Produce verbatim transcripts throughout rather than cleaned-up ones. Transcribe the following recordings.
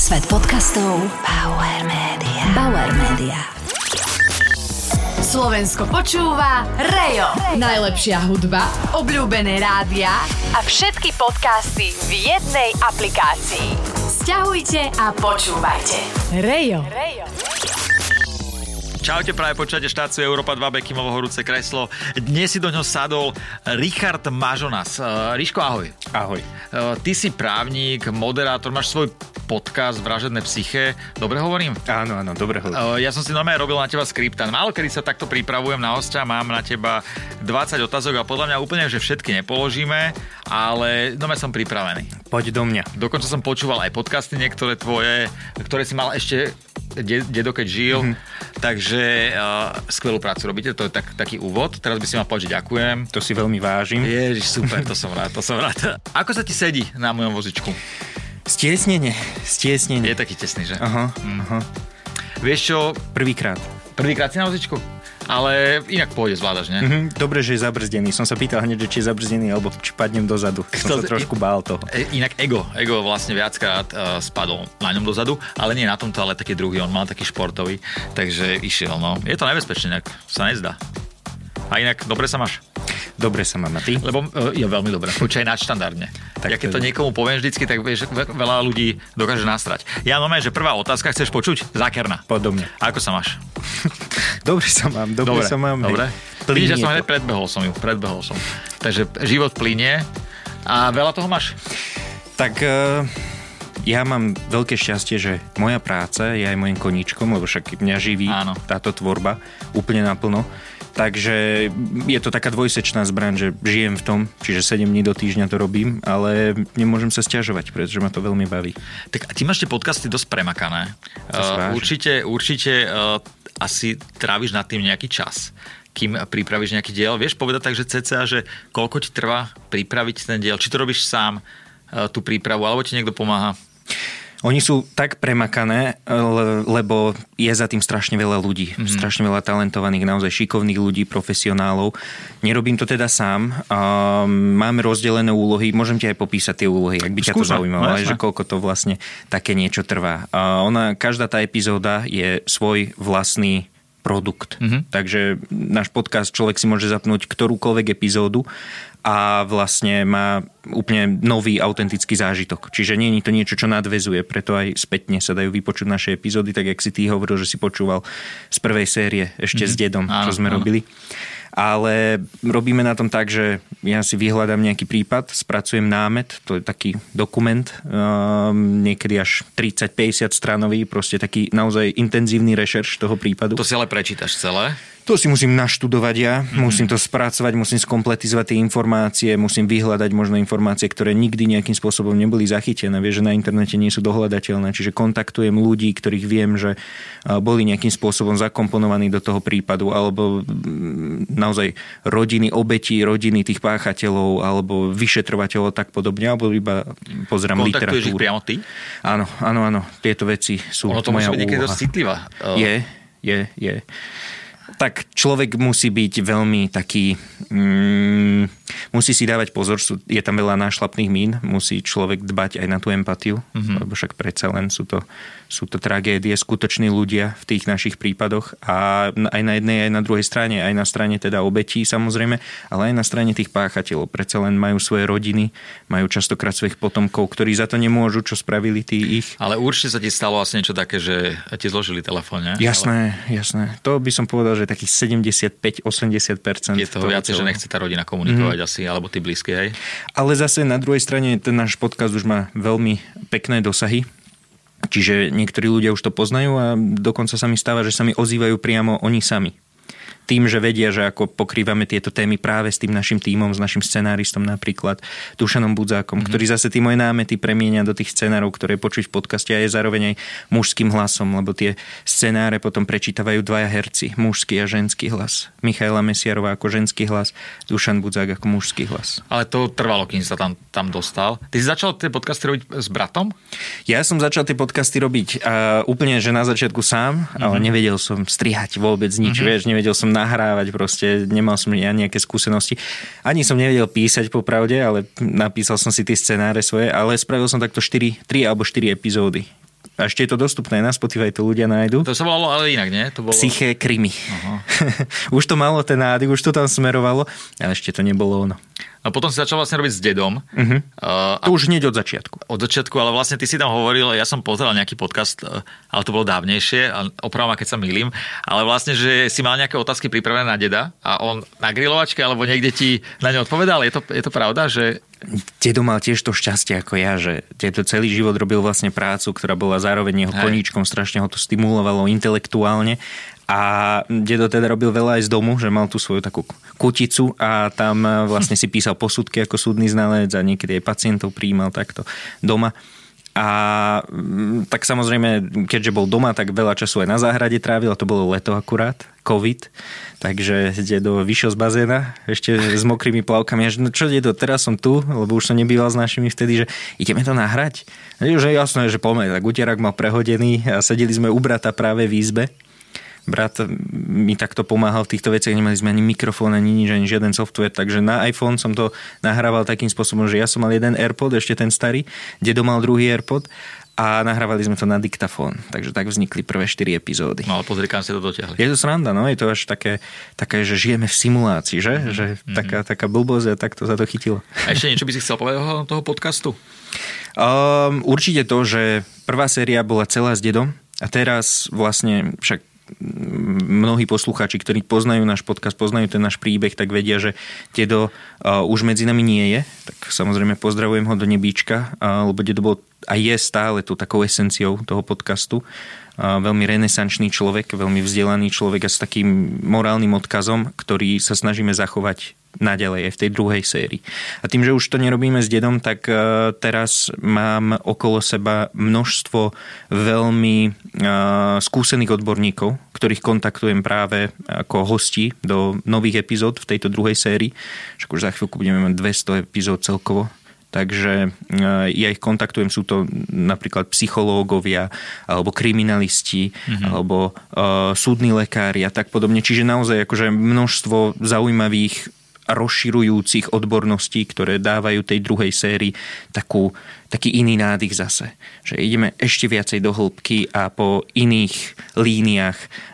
Svet podcastov Bauer Media. Bauer Media. Slovensko počúva Rejo. Najlepšia hudba, obľúbené rádia a všetky podcasty v jednej aplikácii. Sťahujte a počúvajte. Rejo. Rejo. Čaute, práve počúvate štáciu Európa dva, Bekimovo horúce kreslo. Dnes si do ňoho sadol Richard Mažonas. Riško, ahoj. Ahoj. Ty si právnik, moderátor, máš svoj podcast Vražedné psyché. Dobre hovorím? Áno, áno, dobre hovorím. Ja som si normálne robil na teba skript. Málo kedy sa takto pripravujem na hostia, mám na teba dvadsať otázok a podľa mňa úplne, že všetky nepoložíme, ale normálne som pripravený. Poď do mňa. Dokonca som počúval aj podcasty niektoré tvoje, ktoré si mal ešte dedo, keď žil. Mm-hmm. Takže uh, skvelú prácu robíte, to je tak, taký úvod. Teraz by si mal povedať, že ďakujem. To si veľmi vážim. Ježiš, super, to som rád, to som rád. Ako sa ti sedí na mojom vozičku? Stiesnenie, stiesnenie. Je taký tesný, že? Aha, mm. aha. Vieš čo? Prvýkrát. Prvýkrát si na vozičku? Ale inak pôjde, zvládaš, ne? Mm-hmm. Dobre, že je zabrzdený. Som sa pýtal hneď, či je zabrzdený, alebo či padnem dozadu. Som to, sa trošku bál toho. Inak ego. Ego vlastne viackrát uh, spadol na ňom dozadu, ale nie na tomto, ale taký druhý. On mal taký športový, takže išiel, no. Je to nebezpečné, nejak sa nezdá. A inak, dobre sa máš? Dobre sa mám, a ty? Lebo uh, je veľmi dobré. Počkaj nadštandardne. Tak ja keď to niekomu poviem vždycky, tak vieš, veľa ľudí dokáže nastrať. Ja normálne, že prvá otázka, chceš počuť? Zákerná. Podobne. Ako sa máš? Dobre sa mám, dobre, dobre sa mám. Dobre. Vidíš, ja som hneď predbehol som ju, predbehol som. Takže život plynie a veľa toho máš? Tak uh, ja mám veľké šťastie, že moja práca je aj mojím koníčkom, lebo však mňa živí Áno. táto tvorba úplne naplno. Takže je to taká dvojsečná zbraň, že žijem v tom, čiže sedem dní do týždňa to robím, ale nemôžem sa sťažovať, pretože ma to veľmi baví. Tak a ty máš tie podcasty dosť premakané. Uh, určite, určite uh, asi tráviš nad tým nejaký čas, kým pripravíš nejaký diel. Vieš povedať tak, že cca, že koľko ti trvá pripraviť ten diel? Či to robíš sám, uh, tú prípravu, alebo ti niekto pomáha? Oni sú tak premakané, lebo je za tým strašne veľa ľudí. Mm-hmm. Strašne veľa talentovaných, naozaj šikovných ľudí, profesionálov. Nerobím to teda sám. Máme rozdelené úlohy. Môžem ti aj popísať tie úlohy, ak by ťa to zaujímalo, no, že koľko to vlastne také niečo trvá. Ona, každá tá epizóda je svoj vlastný produkt. Mm-hmm. Takže náš podcast človek si môže zapnúť ktorúkoľvek epizódu a vlastne má úplne nový, autentický zážitok. Čiže nie je to niečo, čo nadväzuje, preto aj spätne sa dajú vypočuť naše epizódy, tak jak si ty hovoril, že si počúval z prvej série ešte mm-hmm. s dedom, áno, čo sme áno. robili. Ale robíme na tom tak, že ja si vyhľadám nejaký prípad, spracujem námet, to je taký dokument, um, niekedy až tridsať päťdesiat stranový, proste taký naozaj intenzívny rešerš toho prípadu. To si ale prečítaš celé? To si musím naštudovať ja, mm-hmm. musím to spracovať, musím skompletizovať tie informácie, musím vyhľadať možno informácie, ktoré nikdy nejakým spôsobom neboli zachytené. Vieš, že na internete nie sú dohľadateľné, čiže kontaktujem ľudí, ktorých viem, že boli nejakým spôsobom zakomponovaní do toho prípadu, alebo naozaj rodiny obetí, rodiny tých páchateľov, alebo vyšetrovateľov tak podobne, alebo iba pozerám literatúru. Kontaktuješ ich priamo ty? Áno, áno, áno, tieto veci sú ono to moja úloha. Ono to musí byť niekedy dosť citlivá. Je, je, je. Tak človek musí byť veľmi taký, mm, musí si dávať pozor, sú, je tam veľa nášlapných mín, musí človek dbať aj na tú empatiu, mm-hmm. lebo však predsa len sú to, sú to tragédie, skutoční ľudia v tých našich prípadoch a aj na jednej, aj na druhej strane, aj na strane teda obetí samozrejme, ale aj na strane tých páchateľov. Predsa len majú svoje rodiny, majú častokrát svojich potomkov, ktorí za to nemôžu, čo spravili tí ich. Ale určite sa ti stalo asi niečo také, že ti zložili telefón, ne? Jasné, ale... jasné. To by som povedal, že takých sedemdesiatpäť až osemdesiat percent. Je to viac, že nechce tá rodina komunikovať mm. asi, alebo tí blízky, hej? Ale zase na druhej strane ten náš podcast už má veľmi pekné dosahy. Čiže niektorí ľudia už to poznajú a dokonca sa mi stáva, že sa mi ozývajú priamo oni sami. Tým, že vedia, že ako pokrývame tieto témy práve s tým našim tímom, s našim scenáristom napríklad, Dušanom Budzákom, mm-hmm. ktorý zase tie moje námety premieňa do tých scenárov, ktoré počuť v podcaste a je zároveň aj mužským hlasom, lebo tie scenáre potom prečítavajú dvaja herci, mužský a ženský hlas. Michaela Mesiarová ako ženský hlas, Dušan Budzák ako mužský hlas. Ale to trvalo, kým sa tam, tam dostal. Ty si začal tie podcasty robiť s bratom? Ja som začal tie podcasty robiť uh, úplne, že na začiatku sám, mm-hmm. ale nevedel som strihať vôbec nič, mm-hmm. vieš, nevedel som nahrávať, proste nemal som ja nejaké skúsenosti. Ani som nevedel písať popravde, ale napísal som si tie scenáre svoje, ale spravil som takto štyri, tri alebo štyri epizódy. A ešte je to dostupné na Spotify, to ľudia nájdu. To sa volalo ale inak, nie? To bolo... Psyché krimi. Už to malo ten nádych, už to tam smerovalo, ale ešte to nebolo ono. A potom si začal vlastne robiť s dedom. Uh-huh. Uh, to už hneď od začiatku. Od začiatku, ale vlastne ty si tam hovoril, ja som pozeral nejaký podcast, ale to bolo dávnejšie, a opravom ma, keď sa mýlim, ale vlastne, že si mal nejaké otázky pripravené na deda a on na grilovačke alebo niekde ti na ne odpovedal. Je to, je to pravda, že... Dedo mal tiež to šťastie ako ja, že dedo celý život robil vlastne prácu, ktorá bola zároveň jeho koníčkom, strašne ho to stimulovalo intelektuálne. A dedo teda robil veľa aj z domu, že mal tú svoju takú kuticu a tam vlastne si písal posudky ako súdny znalec a niekedy aj pacientov prijímal takto doma. A tak samozrejme, keďže bol doma, tak veľa času aj na záhrade trávil, a to bolo leto akurát, COVID, takže dedo vyšiel z bazéna ešte s mokrými plavkami. A že, no čo dedo, teraz som tu, lebo už som nebýval s našimi vtedy, že ideme to nahrať. A že jasné, že poďme, tak utierak mal prehodený a sedeli sme u brata práve v izbe. Brat mi takto pomáhal v týchto veciach, nemali sme ani mikrofón, ani nič, ani žiaden software, takže na iPhone som to nahrával takým spôsobom, že ja som mal jeden AirPod, ešte ten starý, dedo mal druhý AirPod a nahrávali sme to na diktafón, takže tak vznikli prvé štyri epizódy. No ale pozri, kam ste to dotiahli. Je to sranda, no, je to až také, také že žijeme v simulácii, že? Mm-hmm. Že taká, taká blbosť a takto sa to chytilo. A ešte niečo by si chcel povedať o toho podcastu? Um, určite to, že prvá séria bola celá s dedom a teraz vlastne však mnohí poslucháči, ktorí poznajú náš podcast, poznajú ten náš príbeh, tak vedia, že dedo uh, už medzi nami nie je. Tak samozrejme pozdravujem ho do nebíčka, uh, lebo dedo bol a je stále tu takou esenciou toho podcastu. Uh, veľmi renesančný človek, veľmi vzdelaný človek a s takým morálnym odkazom, ktorý sa snažíme zachovať naďalej aj v tej druhej sérii. A tým, že už to nerobíme s dedom, tak uh, teraz mám okolo seba množstvo veľmi uh, skúsených odborníkov, ktorých kontaktujem práve ako hosti do nových epizód v tejto druhej sérii. Však už za chvíľku budeme mať dvesto epizód celkovo. Takže ja ich kontaktujem, sú to napríklad psychológovia, alebo kriminalisti, mm-hmm. alebo uh, súdni lekári a tak podobne. Čiže naozaj akože množstvo zaujímavých a rozširujúcich odborností, ktoré dávajú tej druhej sérii takú, taký iný nádych zase. Že ideme ešte viacej do hĺbky a po iných líniách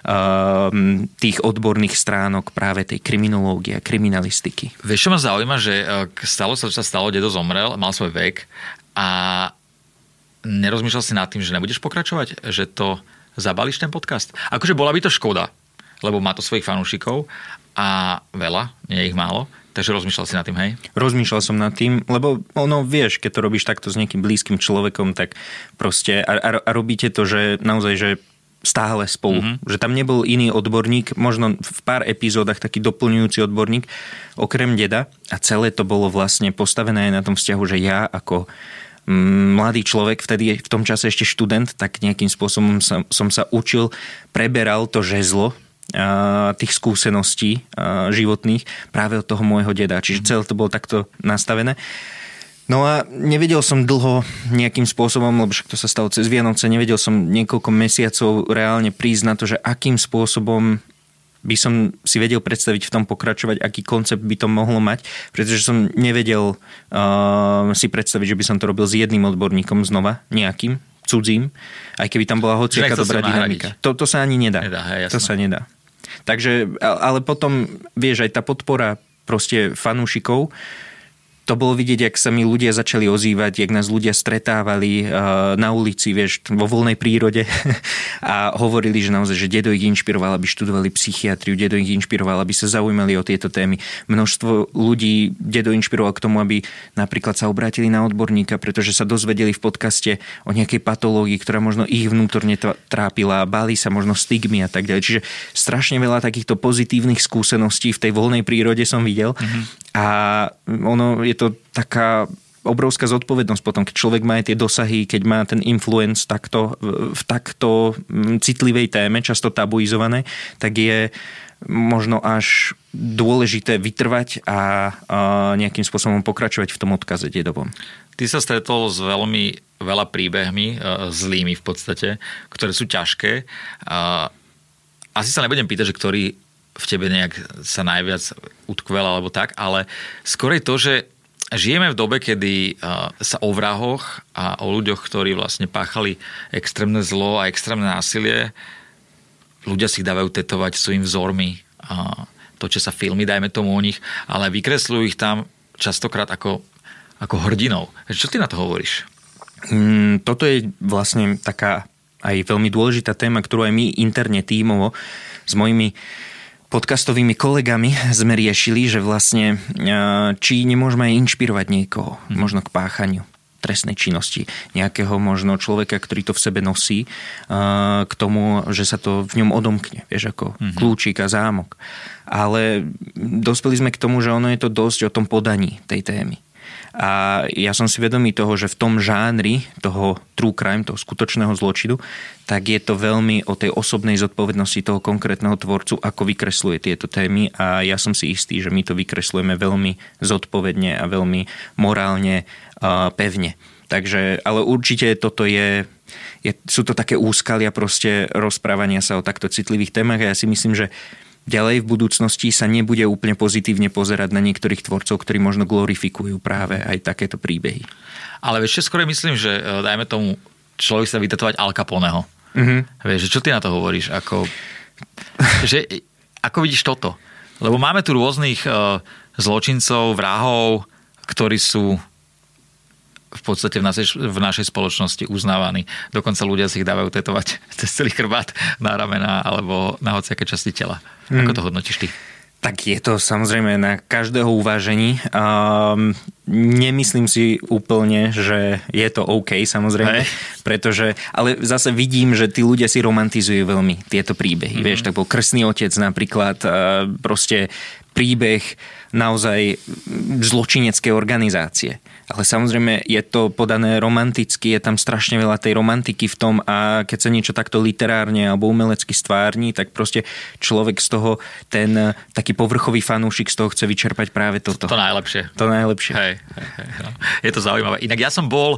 um, tých odborných stránok práve tej kriminológie a kriminalistiky. Vieš, čo ma zaujíma, že stalo sa, čo sa stalo, dedo zomrel, mal svoj vek a nerozmýšľal si nad tým, že nebudeš pokračovať? Že to zabališ ten podcast? Akože bola by to škoda, lebo má to svojich fanúšikov a veľa, nie je ich málo. Takže rozmýšľal si nad tým, hej? Rozmýšľal som nad tým, lebo ono, vieš, keď to robíš takto s nejakým blízkym človekom, tak proste a, a, a robíte to, že naozaj, že stále spolu. Mm-hmm. Že tam nebol iný odborník, možno v pár epizódach taký doplňujúci odborník, okrem deda. A celé to bolo vlastne postavené aj na tom vzťahu, že ja ako mladý človek, vtedy v tom čase ešte študent, tak nejakým spôsobom som, som sa učil, preberal to žezlo tých skúseností životných práve od toho môjho deda. Čiže celé to bolo takto nastavené. No a nevedel som dlho nejakým spôsobom, lebo však to sa stalo cez Vianoce, nevedel som niekoľko mesiacov reálne prísť na to, že akým spôsobom by som si vedel predstaviť v tom pokračovať, aký koncept by to mohlo mať, pretože som nevedel uh, si predstaviť, že by som to robil s jedným odborníkom znova, nejakým, cudzím, aj keby tam bola hociaká dobrá dynamika. To, to sa ani nedá. nedá hej, to sa nedá. Takže, ale potom, vieš, aj tá podpora proste fanúšikov, to bolo vidieť, jak sa mi ľudia začali ozývať, jak nás ľudia stretávali na ulici, vieš, vo voľnej prírode a hovorili, že naozaj, že dedo ich inšpiroval, aby študovali psychiatriu, dedo ich inšpiroval, aby sa zaujímali o tieto témy. Množstvo ľudí dedo inšpiroval k tomu, aby napríklad sa obrátili na odborníka, pretože sa dozvedeli v podcaste o nejakej patológii, ktorá možno ich vnútorne trápila, báli sa možno stigmy a tak ďalej. Čiže strašne veľa takýchto pozitívnych skúseností v tej voľnej prírode som videl. Mm-hmm. A ono je to taká obrovská zodpovednosť potom, keď človek má aj tie dosahy, keď má ten influence takto, v takto citlivej téme, často tabuizované, tak je možno až dôležité vytrvať a, a nejakým spôsobom pokračovať v tom odkaze dedovom. Ty sa stretol s veľmi veľa príbehmi, zlými v podstate, ktoré sú ťažké. Asi sa nebudem pýtať, že ktorý v tebe nejak sa najviac utkvel alebo tak, ale skôr je to, že žijeme v dobe, kedy sa o vrahoch a o ľuďoch, ktorí vlastne páchali extrémne zlo a extrémne násilie, ľudia si ich dávajú tetovať svojimi vzormi, točia sa filmy, dajme tomu o nich, ale vykresľujú ich tam častokrát ako, ako hrdinov. Čo ty na to hovoríš? Mm, toto je vlastne taká aj veľmi dôležitá téma, ktorú aj my interne tímovo s mojimi podcastovými kolegami sme riešili, že vlastne či nemôžeme aj inšpirovať niekoho, mm. možno k páchaniu trestnej činnosti, nejakého možno človeka, ktorý to v sebe nosí, k tomu, že sa to v ňom odomkne, vieš, ako mm-hmm. kľúčik a zámok. Ale dospeli sme k tomu, že ono je to dosť o tom podaní tej témy. A ja som si vedomý toho, že v tom žánri toho true crime, toho skutočného zločinu, tak je to veľmi o tej osobnej zodpovednosti toho konkrétneho tvorcu, ako vykresluje tieto témy, a ja som si istý, že my to vykreslujeme veľmi zodpovedne a veľmi morálne uh, pevne. Takže, ale určite toto je, je, sú to také úskalia proste rozprávania sa o takto citlivých témach, a ja si myslím, že ďalej v budúcnosti sa nebude úplne pozitívne pozerať na niektorých tvorcov, ktorí možno glorifikujú práve aj takéto príbehy. Ale vieš, skôr myslím, že dajme tomu, človek sa vytetovať Al Caponeho. Mm-hmm. Vieš, čo ty na to hovoríš? Ako, že, ako vidíš toto? Lebo máme tu rôznych uh, zločincov, vrahov, ktorí sú v podstate v našej, v našej spoločnosti uznávaní. Dokonca ľudia si ich dávajú tetovať cez celý chrbát, na ramená alebo na hociaké časti tela. Hmm. Ako to hodnotíš ty? Tak je to samozrejme na každého uvážení. Um, nemyslím si úplne, že je to OK, samozrejme, hey. pretože, ale zase vidím, že tí ľudia si romantizujú veľmi tieto príbehy. Mm-hmm. Vieš, tak bol Krstný otec napríklad, uh, proste príbeh naozaj zločineckej organizácie. Ale samozrejme je to podané romanticky, je tam strašne veľa tej romantiky v tom, a keď sa niečo takto literárne alebo umelecky stvárni, tak proste človek z toho, ten taký povrchový fanúšik z toho chce vyčerpať práve toto. To najlepšie. To najlepšie. Hej, hej, hej. Je to zaujímavé. Inak ja som bol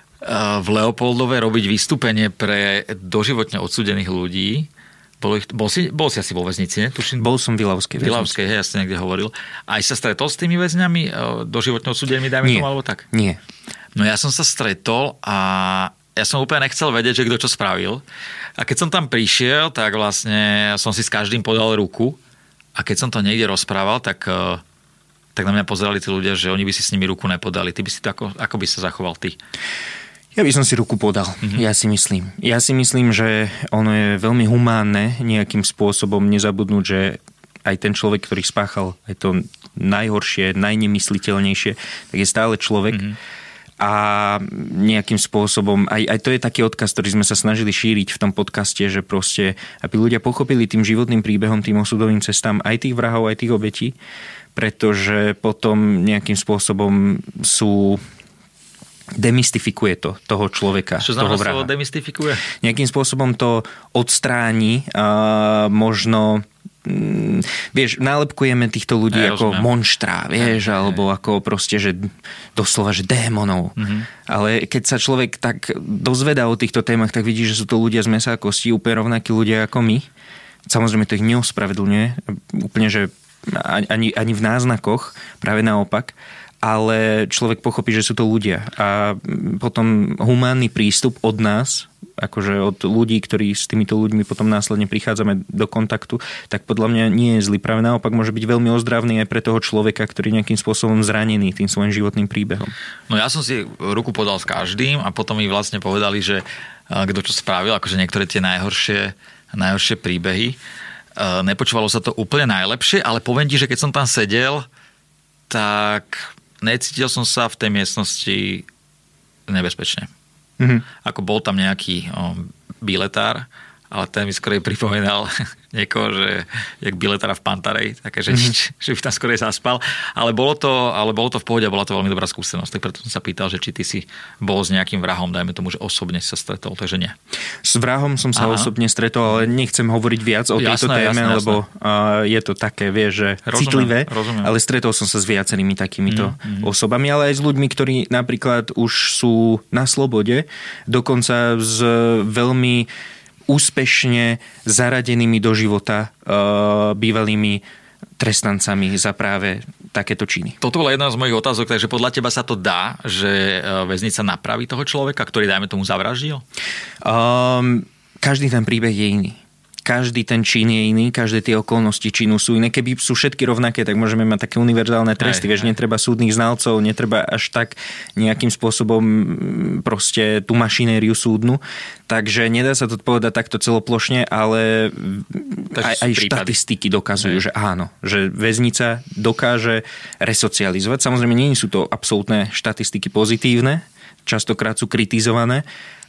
v Leopoldove robiť vystúpenie pre doživotne odsúdených ľudí. Bol, bol, si, bol si asi vo väznici, ne? Tuším. Bol som v Vilavskej. Vilavskej, hej, ja som niekde hovoril. Aj sa stretol s tými väzňami, doživotne odsúdenými, dajme tomu, alebo tak? Nie. No ja som sa stretol a ja som úplne nechcel vedieť, že kto čo spravil. A keď som tam prišiel, tak vlastne som si s každým podal ruku, a keď som to niekde rozprával, tak, tak na mňa pozerali tí ľudia, že oni by si s nimi ruku nepodali. Ty by si to, ako, ako by sa zachoval ty? Ja by som si ruku podal, mm-hmm. ja si myslím. Ja si myslím, že ono je veľmi humánne nejakým spôsobom nezabudnúť, že aj ten človek, ktorý spáchal aj to najhoršie, najnemysliteľnejšie, tak je stále človek. Mm-hmm. A nejakým spôsobom, aj, aj to je taký odkaz, ktorý sme sa snažili šíriť v tom podcaste, že proste, aby ľudia pochopili tým životným príbehom, tým osudovým cestám aj tých vrahov, aj tých obetí, pretože potom nejakým spôsobom sú... demystifikuje to toho človeka. Čo znamená slovo demystifikuje? Nejakým spôsobom to odstráni a možno mm, vieš, nálepkujeme týchto ľudí ja, ako rozumiem. monštrá, vieš, ja, alebo ja. ako proste, že doslova, že démonov. Mm-hmm. Ale keď sa človek tak dozvedá o týchto témach, tak vidí, že sú to ľudia z mäsa a kostí, úplne rovnakí ľudia ako my. Samozrejme to ich neospravedlňuje, úplne, že ani, ani v náznakoch, práve naopak. Ale človek pochopí, že sú to ľudia. A potom humánny prístup od nás, akože od ľudí, ktorí s týmito ľuďmi potom následne prichádzame do kontaktu, tak podľa mňa nie je zlý. Práve naopak môže byť veľmi ozdravný aj pre toho človeka, ktorý nejakým spôsobom zranený tým svojím životným príbehom. No ja som si ruku podal s každým a potom mi vlastne povedali, že kto čo spravil, akože niektoré tie najhoršie, najhoršie príbehy. Nepočúvalo sa to úplne najlepšie, ale poviem ti, že keď som tam sedel, tak necítil som sa v tej miestnosti nebezpečne. Mm-hmm. Ako bol tam nejaký o, biletár, ale ten mi skôr pripomínal niekoho, že jak biletára v Pantarej, také, že, mm-hmm. že by tam skôr zaspal. Ale bolo, to, ale bolo to v pohode a bola to veľmi dobrá skúsenosť. Tak preto som sa pýtal, že či ty si bol s nejakým vrahom, dajme tomu, že osobne sa stretol, takže nie. S vrahom som sa Aha. osobne stretol, ale nechcem hovoriť viac o tejto jasné, téme, jasné, lebo jasné. je to také, vieš, že rozumiem, citlivé, rozumiem. Ale stretol som sa s viacerými takýmito mm-hmm. osobami, ale aj s ľuďmi, ktorí napríklad už sú na slobode, dokonca s veľmi úspešne zaradenými do života uh, bývalými trestancami za práve takéto činy. Toto bola jedna z mojich otázok, takže podľa teba sa to dá, že väznica napraví toho človeka, ktorý, dajme tomu, zavraždil? Um, každý ten príbeh je iný. Každý ten čin je iný, každé tie okolnosti činu sú iné. Keby sú všetky rovnaké, tak môžeme mať také univerzálne tresty. Aj, vieš, aj. Netreba súdnych znalcov, netreba až tak nejakým spôsobom proste tú mašinériu súdnu. Takže nedá sa to povedať takto celoplošne, ale aj, aj štatistiky dokazujú, aj. Že áno, že väznica dokáže resocializovať. Samozrejme, nie sú to absolútne štatistiky pozitívne, častokrát sú kritizované,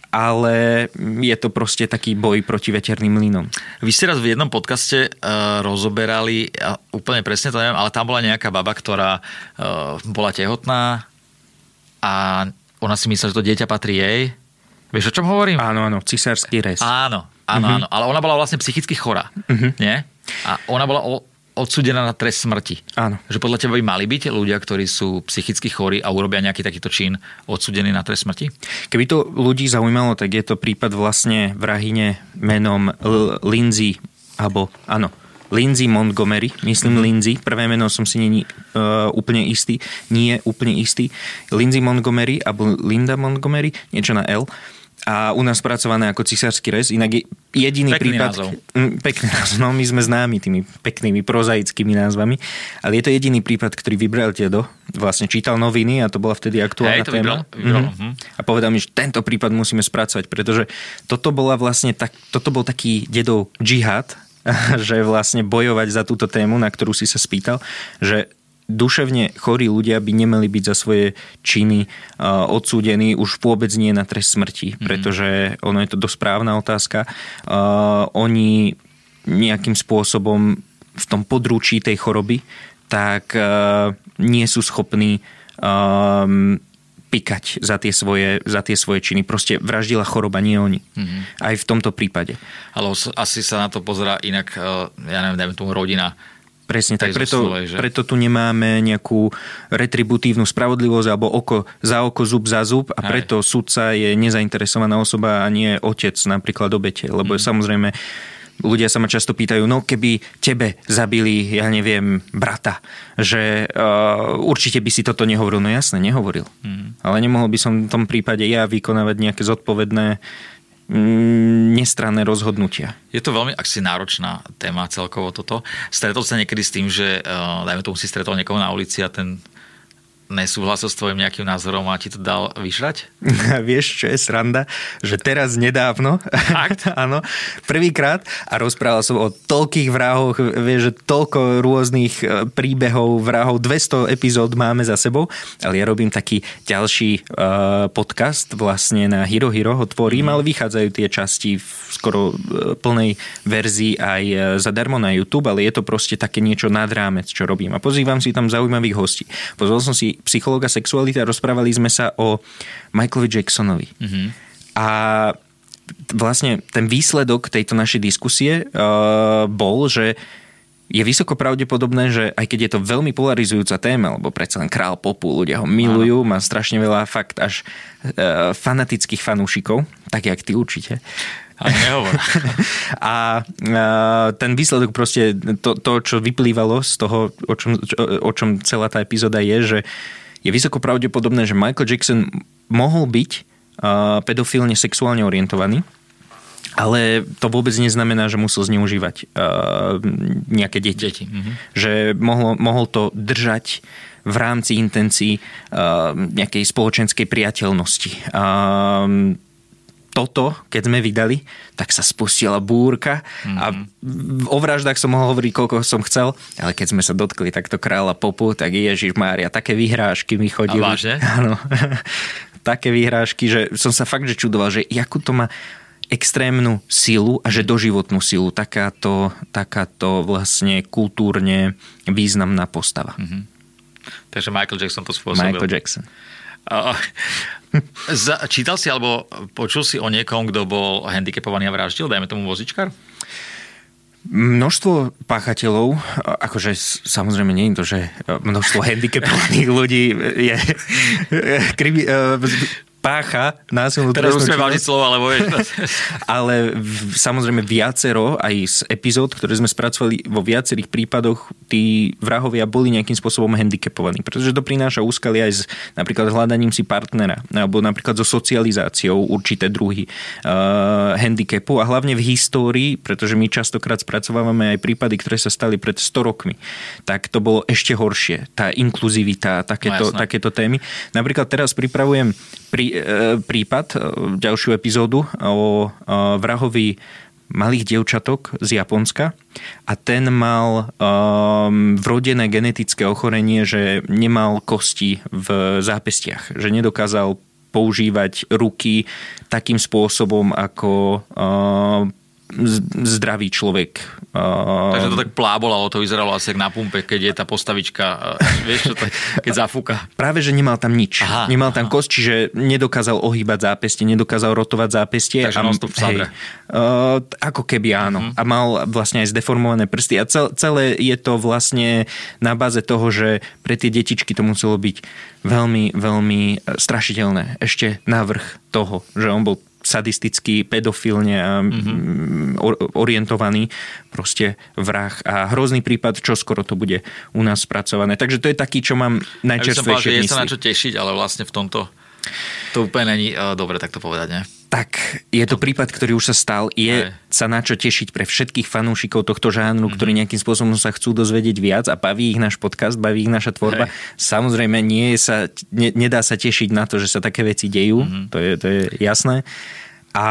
ale je to proste taký boj proti veterným mlynom. Vy ste raz v jednom podcaste uh, rozoberali, uh, úplne presne to neviem, ale tam bola nejaká baba, ktorá uh, bola tehotná a ona si myslela, že to dieťa patrí jej. Vieš, o čom hovorím? Áno, áno, cisársky rez. Áno, áno, uh-huh. áno, ale ona bola vlastne psychicky chorá, uh-huh. nie? A ona bola o odsúdená na trest smrti. Áno. Že podľa teba by mali byť ľudia, ktorí sú psychicky chorí a urobia nejaký takýto čin, odsúdení na trest smrti? Keby to ľudí zaujímalo, tak je to prípad vlastne vrahyne menom L- Lindsay, alebo áno, Lindsay Montgomery, myslím mm-hmm. Lindsay, prvé meno som si nie uh, úplne istý, nie úplne istý. Lindsay Montgomery, alebo Linda Montgomery, niečo na L. A u nás spracované ako cisársky rez. Inak je jediný pekný prípad... Názov. Pekný názov. No my sme známi tými peknými prozaickými názvami. Ale je to jediný prípad, ktorý vybral Tedo. Vlastne čítal noviny a to bola vtedy aktuálna Hej, to téma. Vybral, vybral. Mm-hmm. A povedal mi, že tento prípad musíme spracovať, pretože toto bola vlastne tak, toto bol taký dedov džihad, že vlastne bojovať za túto tému, na ktorú si sa spýtal, že duševne chorí ľudia by nemali byť za svoje činy uh, odsúdení už vôbec nie na trest smrti, mm-hmm. pretože ono je to dosť správna otázka. Uh, oni nejakým spôsobom v tom područí tej choroby tak uh, nie sú schopní um, pikať za tie, svoje, za tie svoje činy. Proste vraždila choroba, nie oni. Mm-hmm. Aj v tomto prípade. Ale asi sa na to pozerá inak, uh, ja neviem, dajme tomu rodina. Presne tak, preto, preto tu nemáme nejakú retributívnu spravodlivosť alebo oko za oko, zub za zub a preto sudca je nezainteresovaná osoba a nie otec napríklad obete, lebo mm. samozrejme ľudia sa ma často pýtajú, no keby tebe zabili, ja neviem, brata, že uh, určite by si toto nehovoril. No jasne, nehovoril. Mm. Ale nemohol by som v tom prípade ja vykonávať nejaké zodpovedné nestranné rozhodnutia. Je to veľmi asi náročná téma celkovo toto. Stretol sa niekedy s tým, že dajme tomu si stretol niekoho na ulici a ten nesúhlasil s tvojim nejakým názorom a ti to dal vyžrať? Vieš, čo je sranda? Že teraz nedávno, áno, prvýkrát a rozprával som o toľkých vrahoch, vieš, že toľko rôznych príbehov, vrahov, dvesto epizód máme za sebou, ale ja robím taký ďalší uh, podcast vlastne na Hiro Hiro, ho tvorím, mm. ale vychádzajú tie časti v skoro plnej verzii aj zadarmo na YouTube, ale je to proste také niečo nad rámec, čo robím. A pozývam si tam zaujímavých hostí. Pozval som si psychológa sexuality a rozprávali sme sa o Michaelovi Jacksonovi. Mm-hmm. A vlastne ten výsledok tejto našej diskusie uh, bol, že je vysoko pravdepodobné, že aj keď je to veľmi polarizujúca téma, lebo predsa len král popu, ľudia ho milujú, má strašne veľa fakt až uh, fanatických fanúšikov, tak jak ty určite. A nehovor. A ten výsledok proste, to, to, čo vyplývalo z toho, o čom, o čom celá tá epizóda je, že je vysoko pravdepodobné, že Michael Jackson mohol byť pedofilne sexuálne orientovaný, ale to vôbec neznamená, že musel zneužívať nejaké deti. deti. Mhm. Že mohol, mohol to držať v rámci intencií nejakej spoločenskej priateľnosti. Toto, keď sme vydali, tak sa spustila búrka mm-hmm. a o vraždách som mohol hovoriť, koľko som chcel, ale keď sme sa dotkli takto kráľa popu, tak Ježišmária, také vyhrážky mi chodili. A vážne? Áno. Také vyhrážky, že som sa fakt že čudoval, že jakú to má extrémnu silu a že doživotnú silu. Takáto, takáto vlastne kultúrne významná postava. Mm-hmm. Takže Michael Jackson to spôsobil. Michael Jackson. Uh, čítal si alebo počul si o niekom, kto bol handicapovaný a vraždil, dajme tomu vozičkár? Množstvo páchateľov, akože samozrejme nie je to, že množstvo handicapovaných ľudí je... pácha násilnú Teraz trestnú musíme vážiť činnosť. slovo, alebo vieš. Ale v, samozrejme viacero aj z epizód, ktoré sme spracovali vo viacerých prípadoch, tí vrahovia boli nejakým spôsobom handicapovaní, pretože to prináša úskalia aj s napríklad hľadaním si partnera, alebo napríklad so socializáciou určité druhy uh, handicapu a hlavne v histórii, pretože my častokrát spracovávame aj prípady, ktoré sa stali pred sto rokmi. Tak to bolo ešte horšie. Tá inkluzivita, takéto, no, takéto témy. Napríklad teraz pripravujem prí, e, prípad, e, ďalšiu epizódu o e, vrahovi malých dievčatok z Japonska a ten mal um, vrodené genetické ochorenie, že nemal kosti v zápestiach, že nedokázal používať ruky takým spôsobom ako um, zdravý človek. Takže to tak plábolalo, to vyzeralo asi na pumpe, keď je tá postavička, vieš čo to, keď zafúka. Práve, že nemal tam nič. Aha, nemal tam aha. kost, čiže nedokázal ohýbať zápestie, nedokázal rotovať zápestie. Takže non-stop v sadre. Uh, ako keby áno. Uh-huh. A mal vlastne aj zdeformované prsty. A cel, celé je to vlastne na báze toho, že pre tie detičky to muselo byť veľmi, veľmi strašidelné. Ešte navrch toho, že on bol sadistický, pedofilne mm-hmm. orientovaný proste vrah a hrozný prípad, čo skoro to bude u nás spracované. Takže to je taký, čo mám najčerstvejšie v mysli. Je sa na čo tešiť, ale vlastne v tomto to úplne není uh, dobre tak to povedať, ne? Tak, je to prípad, ktorý už sa stal. Je Aj. sa na čo tešiť pre všetkých fanúšikov tohto žánru, mm-hmm. ktorí nejakým spôsobom sa chcú dozvedieť viac a baví ich náš podcast, baví ich naša tvorba. Aj. Samozrejme, nie sa, ne, nedá sa tešiť na to, že sa také veci dejú. Mm-hmm. To je, to je jasné. A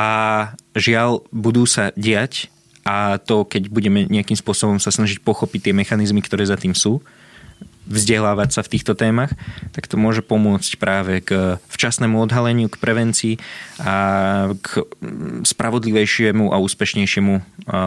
žiaľ, budú sa diať a to, keď budeme nejakým spôsobom sa snažiť pochopiť tie mechanizmy, ktoré za tým sú, vzdelávať sa v týchto témach, tak to môže pomôcť práve k včasnému odhaleniu, k prevencii a k spravodlivejšiemu a úspešnejšiemu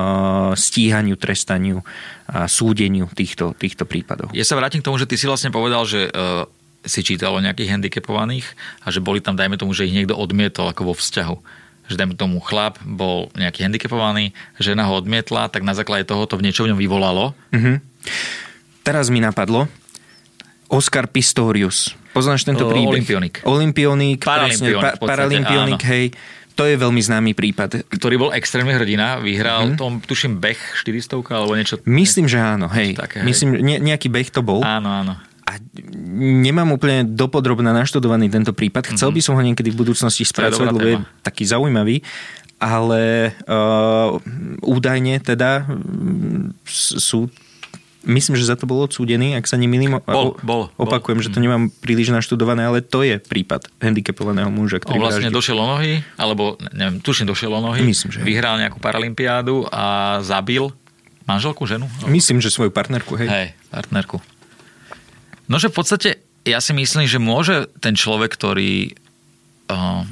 stíhaniu, trestaniu a súdeniu týchto, týchto prípadov. Ja sa vrátim k tomu, že ty si vlastne povedal, že uh, si čítal o nejakých handicapovaných a že boli tam, dajme tomu, že ich niekto odmietol ako vo vzťahu. Že dajme tomu chlap bol nejaký handicapovaný, žena ho odmietla, tak na základe toho to v niečo v ňom vyvolalo. Mm-hmm. Teraz mi napadlo, Oscar Pistorius. Poznáš tento príbeh? Olympionik. Olympionik. Paralympionik. Pa, Paralympionik, hej. To je veľmi známy prípad. Ktorý bol extrémne hrdina. Vyhral, mm-hmm. tom, tuším, beh štyristo alebo niečo. Myslím, že áno, hej. Také, hej. Myslím, ne, nejaký beh to bol. Áno, áno. A nemám úplne dopodrobne naštudovaný tento prípad. Chcel mm-hmm. by som ho niekedy v budúcnosti spracovať, lebo je taký zaujímavý. Ale uh, údajne teda sú... Myslím, že za to bol odsúdený, ak sa nemýlim. Bol, bol. Opakujem, bol. že to nemám príliš naštudované, ale to je prípad handicapovaného muža, ktorý on vlastne vraždí. došiel o nohy, alebo neviem, tuším došiel o nohy, Myslím, že vyhral nejakú paralympiádu a zabil manželku, ženu? Myslím, že svoju partnerku, hej. Hej, partnerku. No, že v podstate ja si myslím, že môže ten človek, ktorý uh,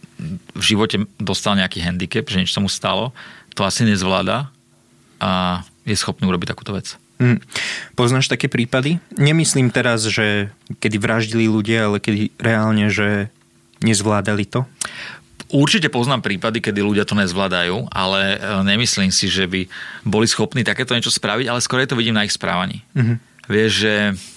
v živote dostal nejaký handicap, že niečo sa mu stalo, to asi nezvláda a je schopný urobiť takúto vec. Hmm. Poznáš také prípady? Nemyslím teraz, že kedy vraždili ľudia, ale kedy reálne, že nezvládali to? Určite poznám prípady, kedy ľudia to nezvládajú, ale nemyslím si, že by boli schopní takéto niečo spraviť, ale skôr to vidím na ich správaní. Mm-hmm. Vieš, že,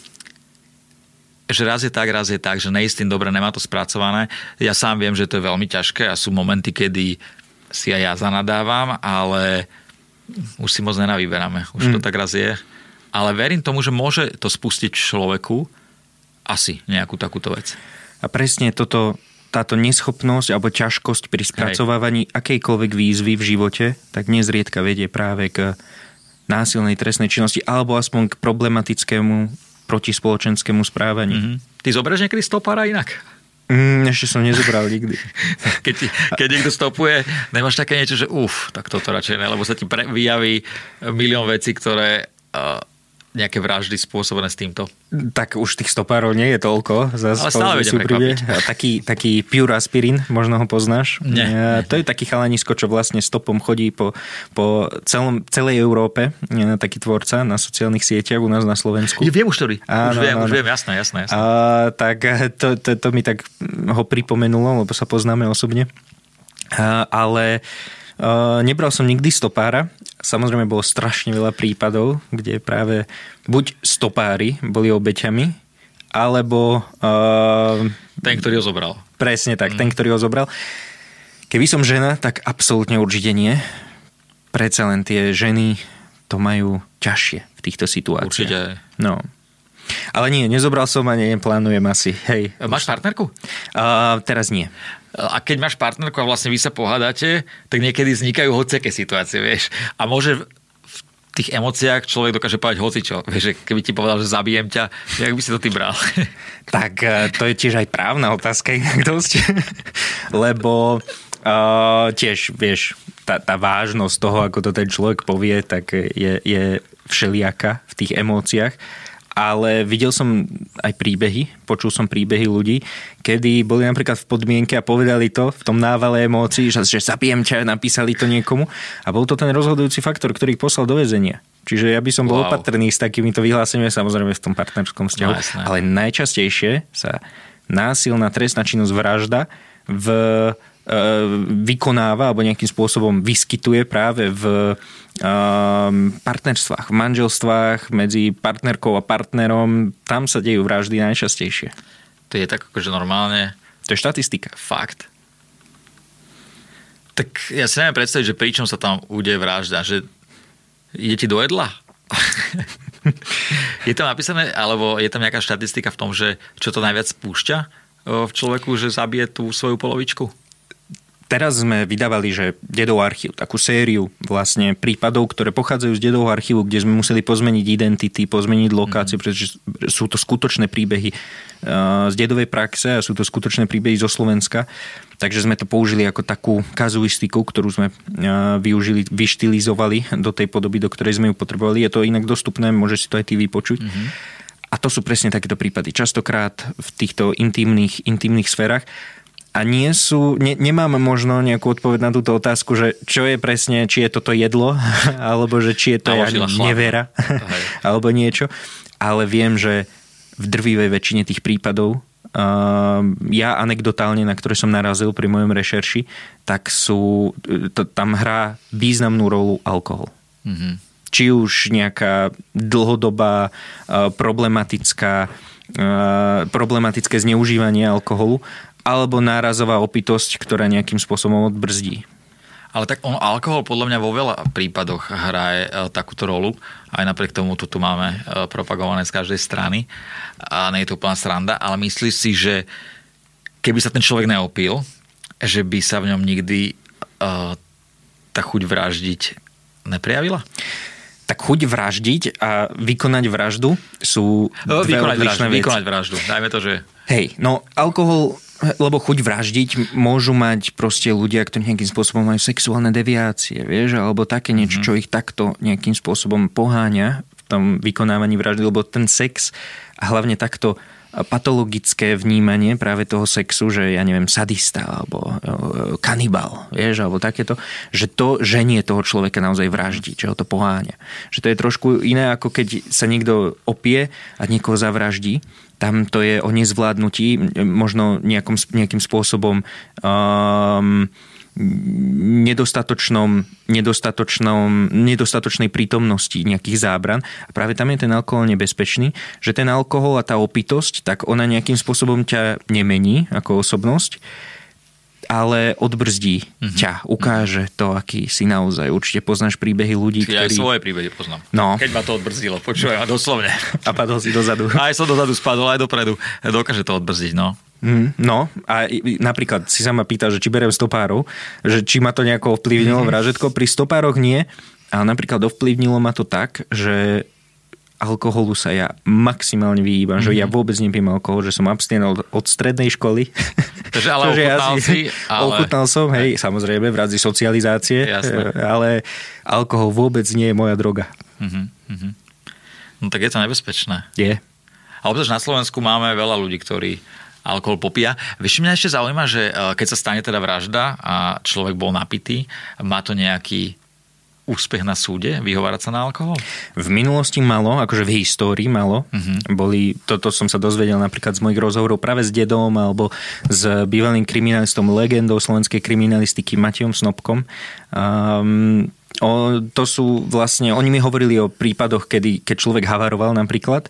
že raz je tak, raz je tak, že neistým dobre, nemá to spracované. Ja sám viem, že to je veľmi ťažké a sú momenty, kedy si aj ja zanadávam, ale už si moc nenavyberáme. Už mm. to tak raz je. Ale verím tomu, že môže to spustiť človeku asi nejakú takúto vec. A presne toto, táto neschopnosť alebo ťažkosť pri spracovávaní Hej. akejkoľvek výzvy v živote, tak nezriedka vedie práve k násilnej trestnej činnosti alebo aspoň k problematickému protispoločenskému správaniu. Mm-hmm. Ty zoberieš niekedy stopára inak? Mm, ešte som nezobral nikdy. Keď, ti, keď niekto stopuje, nemáš také niečo, že uf, tak toto radšej ne, lebo sa ti pre, vyjaví milión vecí, ktoré uh, nejaké vraždy spôsobené s týmto. Tak už tých stopárov nie je toľko. Zas ale stále vedem prekvapiť. Taký, taký pure aspirín, možno ho poznáš. Nie, nie. To je taký chalanisko, čo vlastne stopom chodí po, po celom, celej Európe. Taký tvorca na sociálnych sieťach u nás na Slovensku. Ja viem už, ktorý. Áno, už viem, áno. už viem, jasné, jasné. jasné. A, tak to, to, to mi tak ho pripomenulo, lebo sa poznáme osobne. A, ale a, nebral som nikdy stopára. Samozrejme bolo strašne veľa prípadov, kde práve buď stopári boli obeťami, alebo... Uh, ten, ktorý ho zobral. Presne tak, mm. ten, ktorý ho zobral. Keby som žena, tak absolútne určite nie. Predsa len tie ženy to majú ťažšie v týchto situáciách. Určite. No. Ale nie, nezobral som a neplánujem asi. Hej. Máš partnerku? Uh, teraz nie. A keď máš partnerku a vlastne vy sa pohádate, tak niekedy vznikajú hociaké situácie, vieš. A môže v tých emóciách človek dokáže povedať hocičo. Vieš, že keby ti povedal, že zabijem ťa, jak by si to ty bral? Tak to je tiež aj právna otázka inak dosť. Lebo uh, tiež, vieš, tá, tá vážnosť toho, ako to ten človek povie, tak je, je všelijaká v tých emóciách. Ale videl som aj príbehy, počul som príbehy ľudí, kedy boli napríklad v podmienke a povedali to v tom návale emócií, že, že zabijem ťa, napísali to niekomu a bol to ten rozhodujúci faktor, ktorý ich poslal do väzenia. Čiže ja by som bol wow. opatrný s takýmito vyhláseniami, samozrejme v tom partnerskom vzťahu, no, ale najčastejšie sa násilná trestná činnosť vražda v vykonáva alebo nejakým spôsobom vyskytuje práve v um, partnerstvách, v manželstvách medzi partnerkou a partnerom. Tam sa dejú vraždy najčastejšie. To je tak akože normálne... To je štatistika. Fakt. Tak ja si neviem predstaviť, že pričom sa tam udeje vražda, že ide ti do jedla? Je tam napísané, alebo je tam nejaká štatistika v tom, že čo to najviac spúšťa v človeku, že zabije tú svoju polovičku? Teraz sme vydávali, že Dedov archív, takú sériu vlastne prípadov, ktoré pochádzajú z Dedovho archívu, kde sme museli pozmeniť identity, pozmeniť lokácie, mm. pretože sú to skutočné príbehy z Dedovej praxe a sú to skutočné príbehy zo Slovenska. Takže sme to použili ako takú kazuistiku, ktorú sme využili, vyštilizovali do tej podoby, do ktorej sme ju potrebovali. Je to inak dostupné, môže si to aj ty vypočuť. Mm-hmm. A to sú presne takéto prípady. Častokrát v týchto intimných, intimných sférach. A nie sú, ne, nemám možno nejakú odpoveď na túto otázku, že čo je presne, či je toto jedlo, alebo že či je to ja, nevera, alebo niečo. Ale viem, že v drvivej väčšine tých prípadov, uh, ja anekdotálne, na ktoré som narazil pri mojom rešerši, tak sú, to, tam hrá významnú rolu alkohol. Mm-hmm. Či už nejaká dlhodobá, uh, problematická, uh, problematické zneužívanie alkoholu, alebo nárazová opitosť, ktorá nejakým spôsobom odbrzdí. Ale tak on, alkohol podľa mňa vo veľa prípadoch hraje e, takúto rolu. Aj napriek tomu to tu máme e, propagované z každej strany. A nie je to úplná sranda, ale myslíš si, že keby sa ten človek neopil, že by sa v ňom nikdy e, tá chuť vraždiť neprejavila? Tak chuť vraždiť a vykonať vraždu sú dve vykonať odlišné vraždu, veci. Vykonať vraždu. Dajme to, že... Hej, no alkohol... Lebo chuť vraždiť môžu mať proste ľudia, ktorí nejakým spôsobom majú sexuálne deviácie, vieš, alebo také niečo, čo ich takto nejakým spôsobom poháňa v tom vykonávaní vraždy, lebo ten sex a hlavne takto patologické vnímanie práve toho sexu, že ja neviem, sadista alebo kanibal, vieš, alebo takéto, že to ženie toho človeka naozaj vraždí, že ho to poháňa. Že to je trošku iné, ako keď sa niekto opije a niekoho zavraždí. Tam to je o nezvládnutí, možno nejakom, nejakým spôsobom um, nedostatočnom, nedostatočnom, nedostatočnej prítomnosti nejakých zábran. A práve tam je ten alkohol nebezpečný, že ten alkohol a tá opitosť, tak ona nejakým spôsobom ťa nemení ako osobnosť, ale odbrzdí mm-hmm. ťa, ukáže to, aký si naozaj. Určite poznáš príbehy ľudí, ja ktorí... Ja aj svoje príbehy poznám. No. Keď ma to odbrzdilo, počúvaj ma doslovne. A padol si dozadu. Aj som dozadu spadol, aj dopredu. Dokáže to odbrzdiť, no. Mm, no, a napríklad si sa ma pýtal, že či beriem stopárov, že či ma to nejako ovplyvnilo vražetko. Pri stopároch nie, ale napríklad ovplyvnilo ma to tak, že alkoholu sa ja maximálne vyhýbam, mm-hmm. že ja vôbec nepijem alkohol, že som abstinol od strednej školy. Takže ale ochutnal ja si, ale... Ochutnal som, hej, samozrejme, v rámci socializácie, jasne. Ale alkohol vôbec nie je moja droga. Mm-hmm. No tak je to nebezpečné. Je. A obzvlášť na Slovensku máme veľa ľudí, ktorí alkohol popíja. Vieš, mňa ešte zaujíma, že keď sa stane teda vražda a človek bol napitý, má to nejaký úspech na súde, vyhovárať sa na alkohol? V minulosti malo, akože v histórii malo. Uh-huh. Boli, toto som sa dozvedel napríklad z mojich rozhovorov práve s dedom alebo s bývalým kriminalistom, legendou slovenskej kriminalistiky Matejom Snopkom. Um, o, to sú vlastne, oni mi hovorili o prípadoch, kedy, keď človek havaroval napríklad,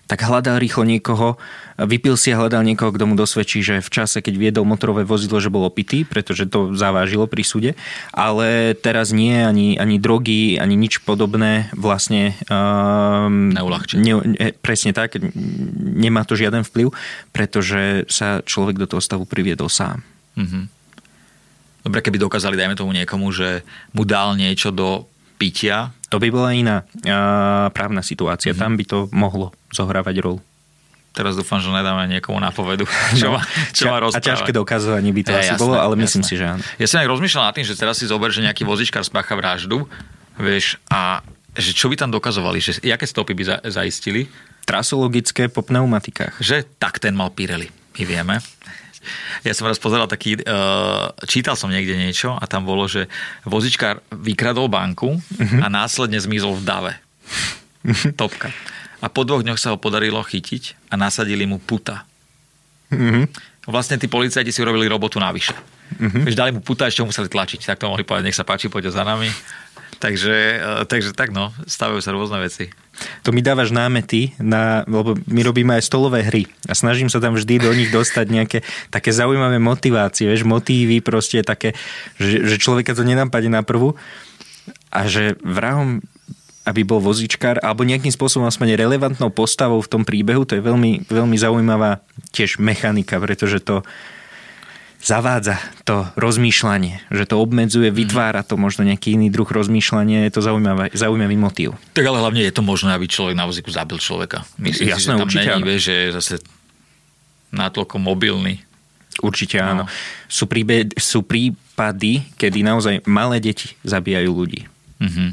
tak hľadal rýchlo niekoho, vypil si a hľadal niekoho, kto mu dosvedčí, že v čase, keď viedol motorové vozidlo, že bol opitý, pretože to zavážilo pri súde, ale teraz nie, ani, ani drogy, ani nič podobné vlastne um, ne, ne, presne tak, nemá to žiaden vplyv, pretože sa človek do toho stavu priviedol sám. Mm-hmm. Dobre, keby dokázali, dajme tomu niekomu, že mu dal niečo do pitia. To by bola iná uh, právna situácia. Mm-hmm. Tam by to mohlo zohrávať rolu. Teraz dúfam, že nedáme niekomu nápovedu, čo, no, má, čo má rozprávať. A ťažké dokazovanie by to ja, asi jasné, bolo, ale jasné. Myslím si, že áno. Ja som nejak rozmýšľal nad tým, že teraz si zober, že nejaký vozičkár spácha vraždu, vieš, a že čo by tam dokazovali, že jaké stopy by za, zaistili? Trasologické po pneumatikách. Že tak ten mal Pirelli, my vieme. Ja som raz pozeral taký, uh, čítal som niekde niečo a tam bolo, že vozičkár vykradol banku uh-huh. a následne zmizol v dave. Topka. A po dvoch dňoch sa ho podarilo chytiť a nasadili mu puta. Uh-huh. Vlastne tí policajti si urobili robotu navyše. Uh-huh. Víš, dali mu puta, ešte ho museli tlačiť. Tak to mohli povedať, nech sa páči, poďte za nami. Takže, uh, takže tak no, stavajú sa rôzne veci. To mi dávaš námety, na, lebo my robíme aj stolové hry a snažím sa tam vždy do nich dostať nejaké také zaujímavé motivácie, vieš, motívy proste také, že, že človeka to nenapadne na prvú a že vrahom, aby bol vozičkár alebo nejakým spôsobom aspoň relevantnou postavou v tom príbehu, to je veľmi, veľmi zaujímavá tiež mechanika, pretože to zavádza to rozmýšľanie, že to obmedzuje, vytvára to možno nejaký iný druh rozmýšľania, je to zaujímavý, zaujímavý motív. Tak ale hlavne je to možné, aby človek na vozíku zabil človeka. Myslím si, že tam není, vieš, že je zase natoľko mobilný. Určite áno. No. Sú, príbe, sú prípady, kedy naozaj malé deti zabíjajú ľudí. Mhm.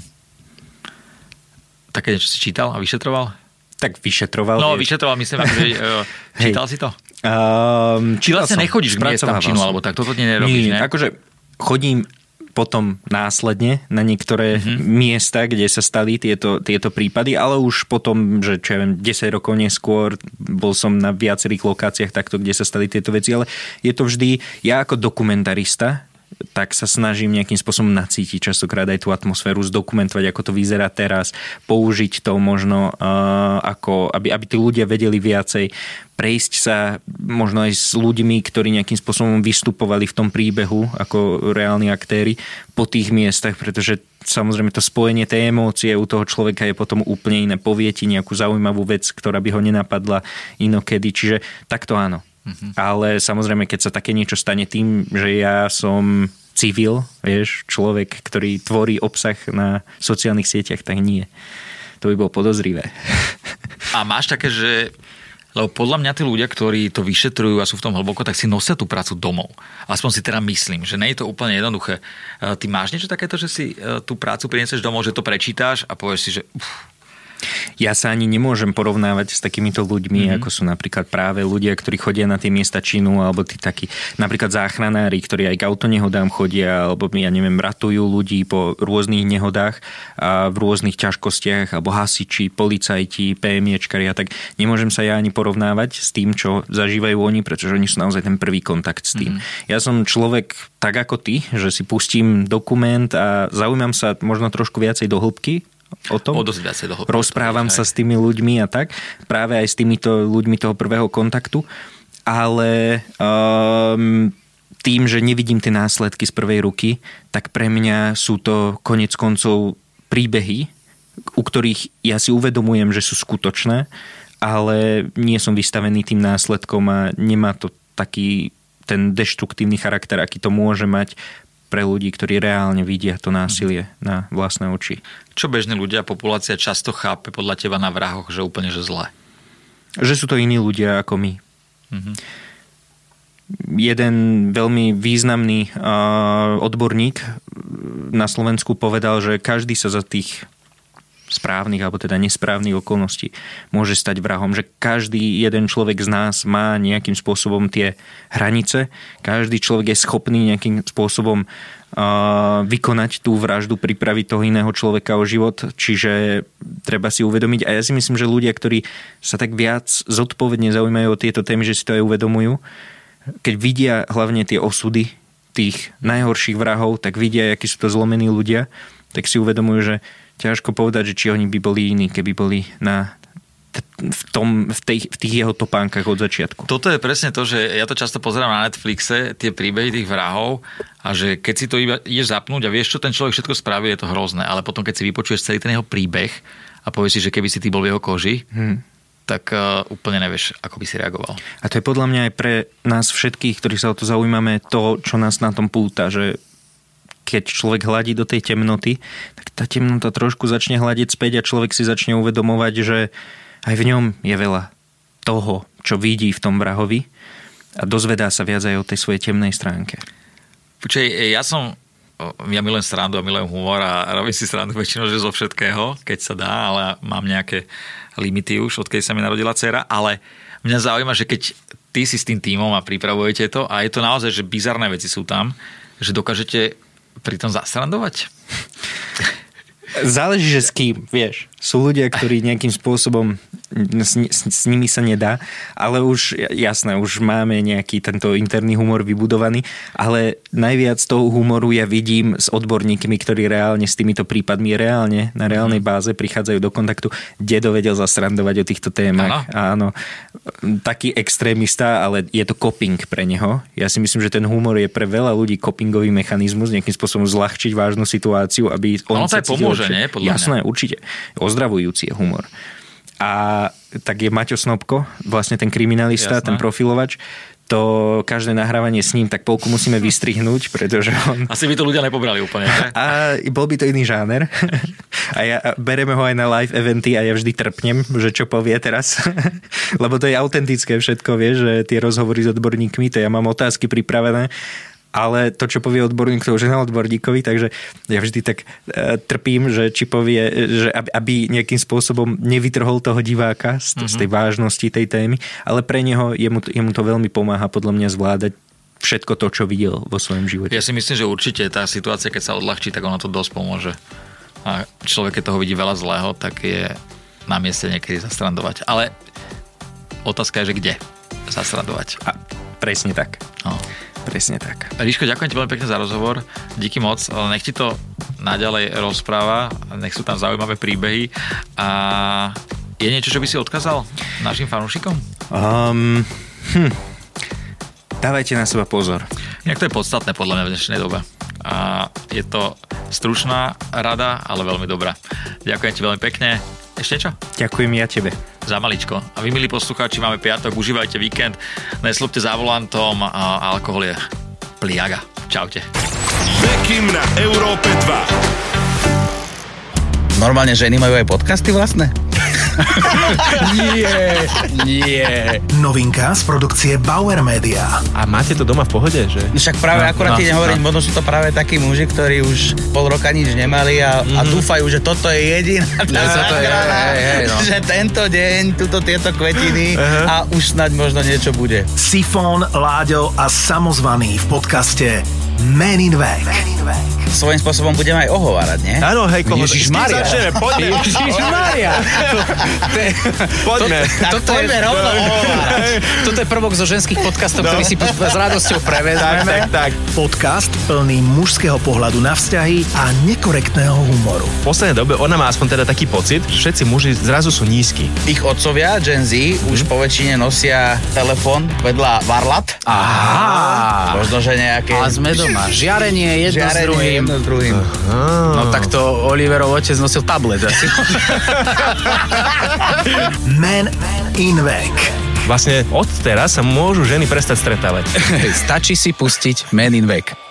Také niečo si čítal a vyšetroval? Tak vyšetroval. No, vieš. vyšetroval, myslím, že čítal si to? Um, Či vlastne nechodíš k miestam činu, alebo tak, toto nerobíš, nie? Nie, akože chodím potom následne na niektoré mm-hmm. miesta, kde sa stali tieto, tieto prípady, ale už potom, že čo ja viem, desať rokov neskôr bol som na viacerých lokáciách takto, kde sa stali tieto veci, ale je to vždy, ja ako dokumentarista, tak sa snažím nejakým spôsobom nacítiť častokrát aj tú atmosféru, zdokumentovať, ako to vyzerá teraz, použiť to možno, uh, ako, aby, aby tí ľudia vedeli viacej, prejsť sa možno aj s ľuďmi, ktorí nejakým spôsobom vystupovali v tom príbehu ako reálni aktéri po tých miestach, pretože samozrejme to spojenie tej emócie u toho človeka je potom úplne iné. Povie ti nejakú zaujímavú vec, ktorá by ho nenapadla inokedy, čiže takto áno. Mm-hmm. Ale samozrejme, keď sa také niečo stane tým, že ja som civil, vieš, človek, ktorý tvorí obsah na sociálnych sieťach, tak nie. To by bolo podozrivé. A máš také, že lebo podľa mňa tí ľudia, ktorí to vyšetrujú a sú v tom hlboko, tak si nosia tú prácu domov. Aspoň si teda myslím, že nie je to úplne jednoduché. Ty máš niečo takéto, že si tú prácu prinesieš domov, že to prečítáš a povieš si, že uf, ja sa ani nemôžem porovnávať s takýmito ľuďmi, mm-hmm. ako sú napríklad práve ľudia, ktorí chodia na tie miesta činu, alebo tí takí napríklad záchranári, ktorí aj k autonehodám chodia, alebo ja neviem, ratujú ľudí po rôznych nehodách a v rôznych ťažkostiach, alebo hasiči, policajti, PMIčkari a tak. Nemôžem sa ja ani porovnávať s tým, čo zažívajú oni, pretože oni sú naozaj ten prvý kontakt s tým. Mm-hmm. Ja som človek tak ako ty, že si pustím dokument a zaujímam sa možno trošku viacej do hĺbky o tom. O dosť viacej do hĺbky. Rozprávam sa s tými ľuďmi a tak. Práve aj s týmito ľuďmi toho prvého kontaktu. Ale um, tým, že nevidím tie následky z prvej ruky, tak pre mňa sú to konec koncov príbehy, u ktorých ja si uvedomujem, že sú skutočné, ale nie som vystavený tým následkom a nemá to taký ten deštruktívny charakter, aký to môže mať pre ľudí, ktorí reálne vidia to násilie na vlastné oči. Čo bežní ľudia, populácia často chápe podľa teba na vrahoch, že úplne že zlé? Že sú to iní ľudia ako my. Mm-hmm. Jeden veľmi významný uh, odborník na Slovensku povedal, že každý sa za tých správnych alebo teda nesprávnych okolností môže stať vrahom, že každý jeden človek z nás má nejakým spôsobom tie hranice, každý človek je schopný nejakým spôsobom uh, vykonať tú vraždu, pripraviť toho iného človeka o život, čiže treba si uvedomiť, a ja si myslím, že ľudia, ktorí sa tak viac zodpovedne zaujímajú o tieto témy, že si to aj uvedomujú, keď vidia hlavne tie osudy tých najhorších vrahov, tak vidia, akí sú to zlomení ľudia, tak si uvedomujú, že ťažko povedať, že či oni by boli iní, keby boli na v, tom, v, tej, v tých jeho topánkach od začiatku. Toto je presne to, že ja to často pozerám na Netflixe, tie príbehy tých vrahov a že keď si to iba ideš zapnúť a vieš, čo ten človek všetko spraví, je to hrozné. Ale potom, keď si vypočuješ celý ten jeho príbeh a povieš si, že keby si ty bol v jeho koži, hmm. tak uh, úplne nevieš, ako by si reagoval. A to je podľa mňa aj pre nás všetkých, ktorí sa o to zaujímame, to, čo nás na tom púta, že keď človek hladí do tej temnoty, tak tá temnota trošku začne hľadiť späť a človek si začne uvedomovať, že aj v ňom je veľa toho, čo vidí v tom vrahovi a dozvedá sa viac aj o tej svojej temnej stránke. Počkej, ja som, ja milujem srandu a milujem humor a robím si srandu väčšinou, že zo všetkého, keď sa dá, ale mám nejaké limity už, odkedy sa mi narodila dcera, ale mňa zaujíma, že keď ty si s tým tímom a pripravujete to a je to naozaj, že bizarné veci sú tam, že dokážete pri tom zasrandovať? Záleží, že s kým, vieš. Sú ľudia, ktorí nejakým spôsobom s, s, s nimi sa nedá, ale už, jasné, už máme nejaký tento interný humor vybudovaný, ale najviac toho humoru ja vidím s odborníkmi, ktorí reálne s týmito prípadmi reálne, na reálnej báze prichádzajú do kontaktu. Dedo vedel zasrandovať o týchto témach. Áno. Taký extrémista, ale je to coping pre neho. Ja si myslím, že ten humor je pre veľa ľudí copingový mechanizmus, nejakým spôsobom zľahčiť vážnu situáciu, aby on no, sa cítil pomôže, nie? Podľa jasné, mňa. Určite. Ozdravujúci je humor. A tak je Maťo Snopko, vlastne ten kriminalista, jasné. Ten profilovač. To každé nahrávanie s ním, tak polku musíme vystrihnúť, pretože on... Asi by to ľudia nepobrali úplne, ne? A bol by to iný žáner. A ja, bereme ho aj na live eventy a ja vždy trpnem, že čo povie teraz. Lebo to je autentické všetko, vieš, že tie rozhovory s odborníkmi, to ja mám otázky pripravené, ale to, čo povie odborník, to už je na odborníkovi, takže ja vždy tak e, trpím, že či povie, že aby, aby nejakým spôsobom nevytrhol toho diváka z, mm-hmm. z tej vážnosti tej témy, ale pre neho jemu, jemu to veľmi pomáha podľa mňa zvládať všetko to, čo videl vo svojom živote. Ja si myslím, že určite tá situácia, keď sa odľahčí, tak ono to dosť pomôže. A človek, keď toho vidí veľa zlého, tak je na mieste niekedy zastrandovať. Ale otázka je, že kde zastrandovať. A presne tak. No. Presne tak. Ríško, ďakujem ti veľmi pekne za rozhovor. Díky moc. Nech ti to naďalej rozpráva. Nech sú tam zaujímavé príbehy. A je niečo, čo by si odkázal našim fanúšikom? Um, hm. Dávajte na seba pozor. Inak to je podstatné podľa mňa v dnešnej dobe. A je to stručná rada, ale veľmi dobrá. Ďakujem ti veľmi pekne. Ešte niečo? Ďakujem ja tebe. Za maličko. A vy, milí poslucháči, máme piatok, užívajte víkend, neslúbte za volantom a alkohol je pliaga. Čaute. Bekim na Európe dva. Normálne ženy majú aj podcasty vlastné? Nie, nie. Novinka z produkcie Bauer Media. A máte to doma v pohode, že? Však práve no, akurát no, ti nehovorím, no. Možno sú to práve takí muži, ktorí už pol roka nič nemali a, mm. a dúfajú, že toto je jediná tá záchrana, hej, hej, no. Že tento deň, tuto tieto kvetiny uh-huh. a už snáď možno niečo bude. Sifón, Láďo a Samozvaný v podcaste Man in Vek. Svojím spôsobom budeme aj ohovárať, nie? Áno, hej, koho... Ježišmária. Poďme. Ježišmária. Poďme. Tak poďme rovno ohovárať. Toto je prvok zo ženských podcastov, no. Ktorý si s radosťou prevezmeme. Tak, tak, tak. Podcast plný mužského pohľadu na vzťahy a nekorektného humoru. V poslednej dobe ona má aspoň teda taký pocit, že všetci muži zrazu sú nízki. Ich otcovia, Gen Z, mm. už po väčšine nosia telefón vedľa varlat. Aha. Možno, že nejaké... A sme doma. Žiarenie jedno Žiarenie s druhým. jedno s druhým. No tak to Oliverov otec nosil tablet asi. Man in Vek. Vlastne od teraz sa môžu ženy prestať stretávať. Stačí si pustiť Man in Vek.